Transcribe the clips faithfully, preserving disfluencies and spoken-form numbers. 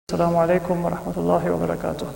Assalamu alaikum wa rahmatullahi wa barakatuh.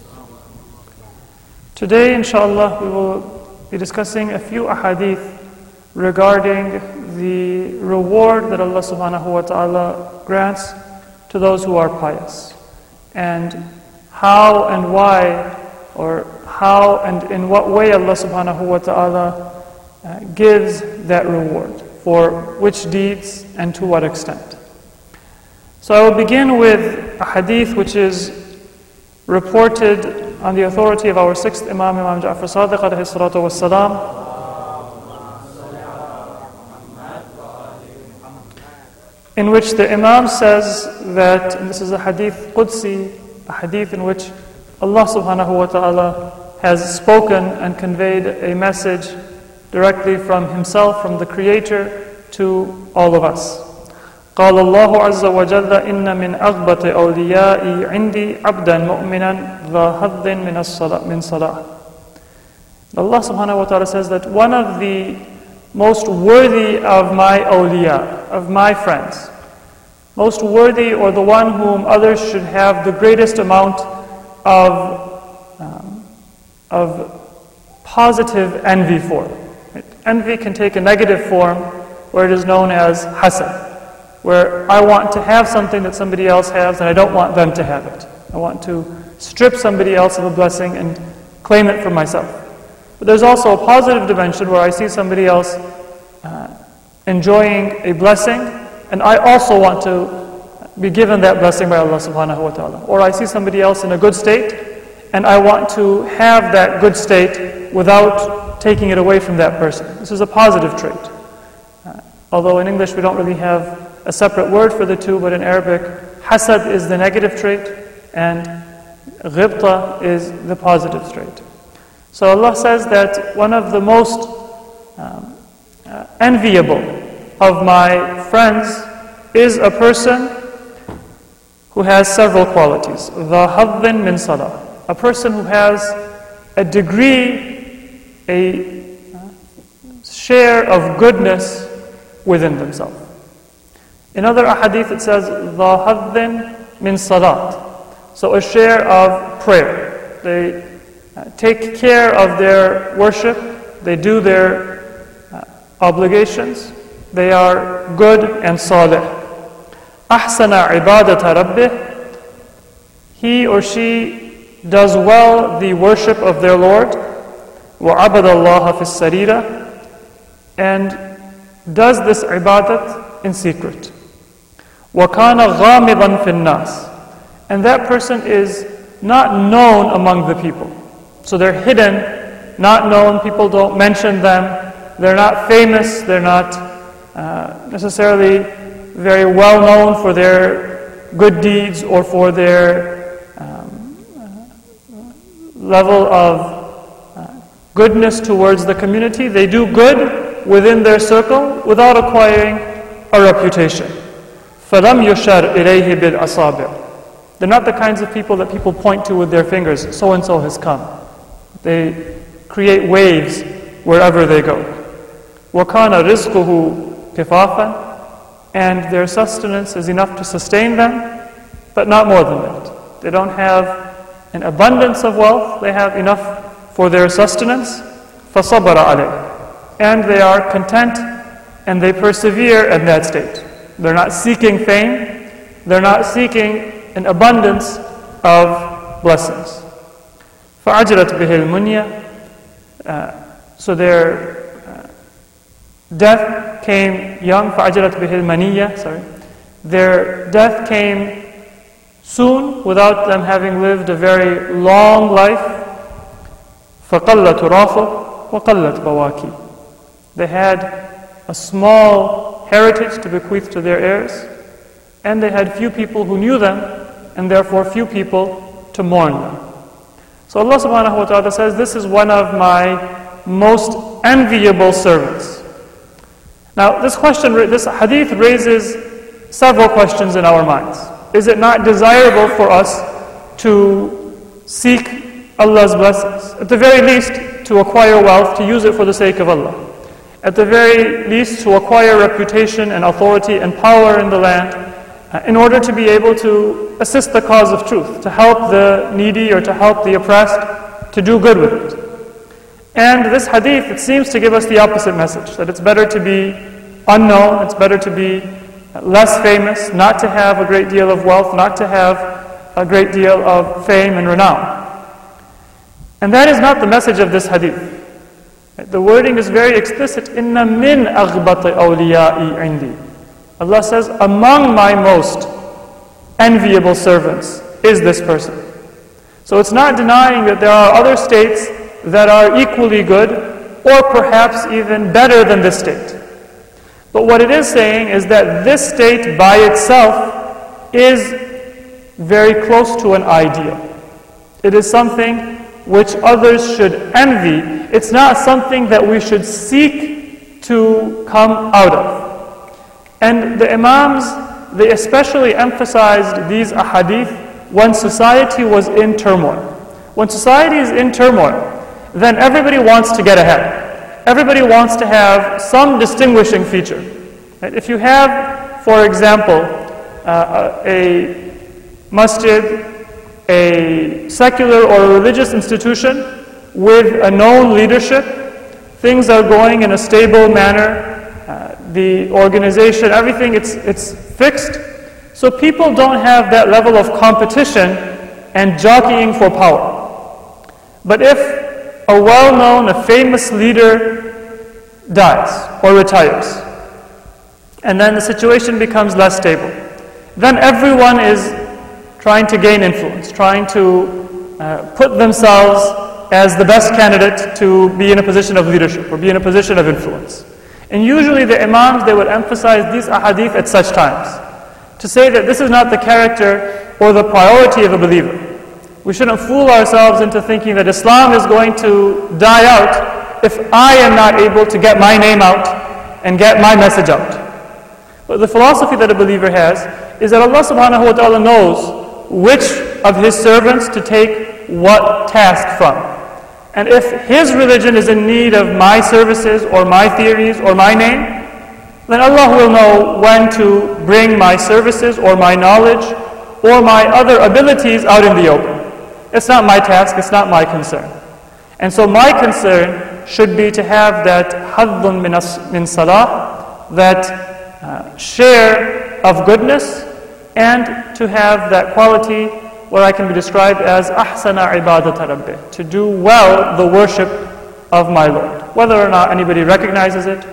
Today, inshallah, we will be discussing a few ahadith regarding the reward that Allah subhanahu wa ta'ala grants to those who are pious, and how and why, or how and in what way Allah subhanahu wa ta'ala uh, gives that reward, for which deeds and to what extent. So I will begin with a hadith which is reported on the authority of our sixth Imam, Imam Ja'far Sadiq alayhi salatu wassalam, in which the Imam says that, and this is a hadith Qudsi, a hadith in which Allah subhanahu wa ta'ala has spoken and conveyed a message directly from Himself, from the Creator, to all of us. قال الله عز وجل إن من أغبط أوليائي عندي عبدا مؤمنا ذا حظ من الصلاة من صلاة. Allah subhanahu wa ta'ala says that one of the most worthy of my awliya, of my friends, most worthy, or the one whom others should have the greatest amount of um, of positive envy for. Right? Envy can take a negative form where it is known as hasad, where I want to have something that somebody else has and I don't want them to have it. I want to strip somebody else of a blessing and claim it for myself. But there's also a positive dimension where I see somebody else uh, enjoying a blessing, and I also want to be given that blessing by Allah subhanahu wa ta'ala. Or I see somebody else in a good state, and I want to have that good state without taking it away from that person. This is a positive trait. Uh, although in English we don't really have a separate word for the two, but in Arabic, hasad is the negative trait and ghibta is the positive trait. So Allah says that one of the most um, uh, enviable of my friends is a person who has several qualities. ذَا حَظٍ مِّن صَلَاةٍ, a person who has a degree, a share of goodness within themselves. In other ahadith it says, ذَا حَظٍ مِّن صَلَاةٍ, so a share of prayer. They uh, take care of their worship, they do their uh, obligations, they are good and salih. أَحْسَنَ عِبَادَةَ رَبِّهِ, he or she does well the worship of their Lord, وَعَبَدَ اللَّهَ فِي السَّرِيرَةِ, and does this ibadat in secret. وَكَانَ غَامِضًا فِي النَّاسِ, and that person is not known among the people. So they're hidden, not known, people don't mention them, they're not famous, they're not uh, necessarily very well known for their good deeds or for their um, level of uh, goodness towards the community. They do good within their circle without acquiring a reputation. فَلَمْ يُشَرْ إِلَيْهِ بِالْأَصَابِعِ, they're not the kinds of people that people point to with their fingers, so-and-so has come. They create waves wherever they go. وَكَانَ رِزْقُهُ كِفَافًا, and their sustenance is enough to sustain them, but not more than that. They don't have an abundance of wealth, they have enough for their sustenance. فَصَبَرَ عَلَيْهِ, and they are content and they persevere in that state. They're not seeking fame, they're not seeking an abundance of blessings. فَعَجْرَتْ بِهِ الْمُنْيَةِ, so their uh, death came young. فَعَجْرَتْ بِهِ الْمَنِيَّةِ, sorry. Their death came soon without them having lived a very long life. فَقَلَّ تُرَاثُهُ وَقَلَّتْ بَوَاكِي, they had a small heritage to bequeath to their heirs, and they had few people who knew them, and therefore few people to mourn them. So Allah subhanahu wa ta'ala says, this is one of my most enviable servants. Now this question, this hadith raises several questions in our minds. Is it not desirable for us to seek Allah's blessings? At the very least, to acquire wealth, to use it for the sake of Allah. At the very least, to acquire reputation and authority and power in the land, uh, in order to be able to assist the cause of truth, to help the needy or to help the oppressed, to do good with it. And this hadith, it seems to give us the opposite message, that it's better to be unknown, it's better to be less famous, not to have a great deal of wealth, not to have a great deal of fame and renown. And that is not the message of this hadith. The wording is very explicit. Inna min aghbati awliya'i indi. Allah says, among my most enviable servants is this person. So it's not denying that there are other states that are equally good, or perhaps even better than this state. But what it is saying is that this state by itself is very close to an ideal. It is something which others should envy. It's not something that we should seek to come out of. And the Imams, they especially emphasized these ahadith when society was in turmoil. When society is in turmoil, then everybody wants to get ahead. Everybody wants to have some distinguishing feature. Right? If you have, for example, uh, a masjid, a secular or a religious institution with a known leadership, things are going in a stable manner, uh, the organization, everything, it's, it's fixed. So people don't have that level of competition and jockeying for power. But if a well-known, a famous leader dies or retires, and then the situation becomes less stable, then everyone is trying to gain influence, trying to uh, put themselves as the best candidate to be in a position of leadership or be in a position of influence. And usually the Imams, they would emphasize these ahadith at such times to say that this is not the character or the priority of a believer. We shouldn't fool ourselves into thinking that Islam is going to die out if I am not able to get my name out and get my message out. But the philosophy that a believer has is that Allah subhanahu wa ta'ala knows which of His servants to take what task from. And if His religion is in need of my services or my theories or my name, then Allah will know when to bring my services or my knowledge or my other abilities out in the open. It's not my task, it's not my concern. And so my concern should be to have that hadlun min, min salah, that uh, share of goodness, and to have that quality what I can be described as ahsana ibadat rabbi, to do well the worship of my Lord, whether or not anybody recognizes it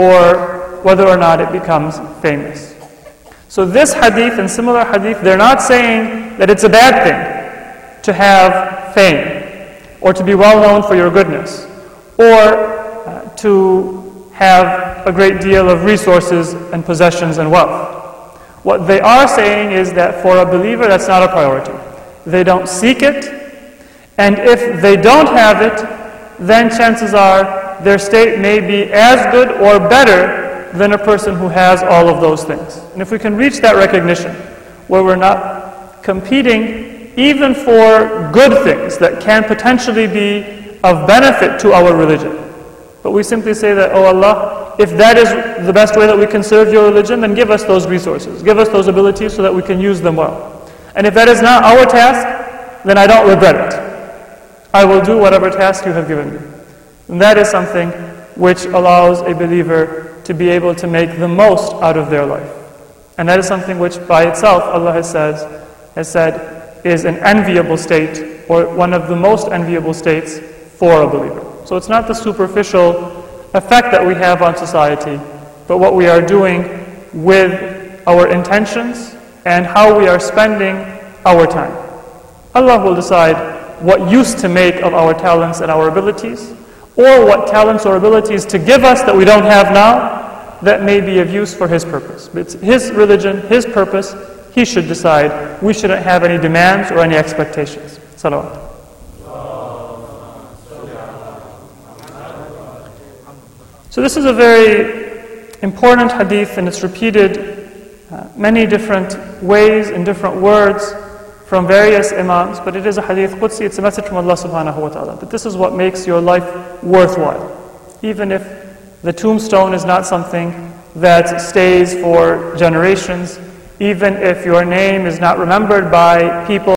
or whether or not it becomes famous. So this hadith and similar hadith, they're not saying that it's a bad thing to have fame or to be well known for your goodness or uh, to have a great deal of resources and possessions and wealth. What they are saying is that for a believer, that's not a priority. They don't seek it, and if they don't have it, then chances are their state may be as good or better than a person who has all of those things. And if we can reach that recognition, where we're not competing even for good things that can potentially be of benefit to our religion, but we simply say that, oh Allah, if that is the best way that we can serve your religion, then give us those resources, give us those abilities so that we can use them well. And if that is not our task, then I don't regret it. I will do whatever task you have given me. And that is something which allows a believer to be able to make the most out of their life. And that is something which by itself, Allah has said, has said is an enviable state, or one of the most enviable states for a believer. So it's not the superficial effect that we have on society, but what we are doing with our intentions and how we are spending our time. Allah will decide what use to make of our talents and our abilities, or what talents or abilities to give us that we don't have now that may be of use for His purpose. But it's His religion, His purpose, He should decide. We shouldn't have any demands or any expectations. Salawat. So this is a very important hadith, and it's repeated uh, many different ways in different words from various imams, but it is a hadith Qudsi, it's a message from Allah subhanahu wa ta'ala, that this is what makes your life worthwhile. Even if the tombstone is not something that stays for generations, even if your name is not remembered by people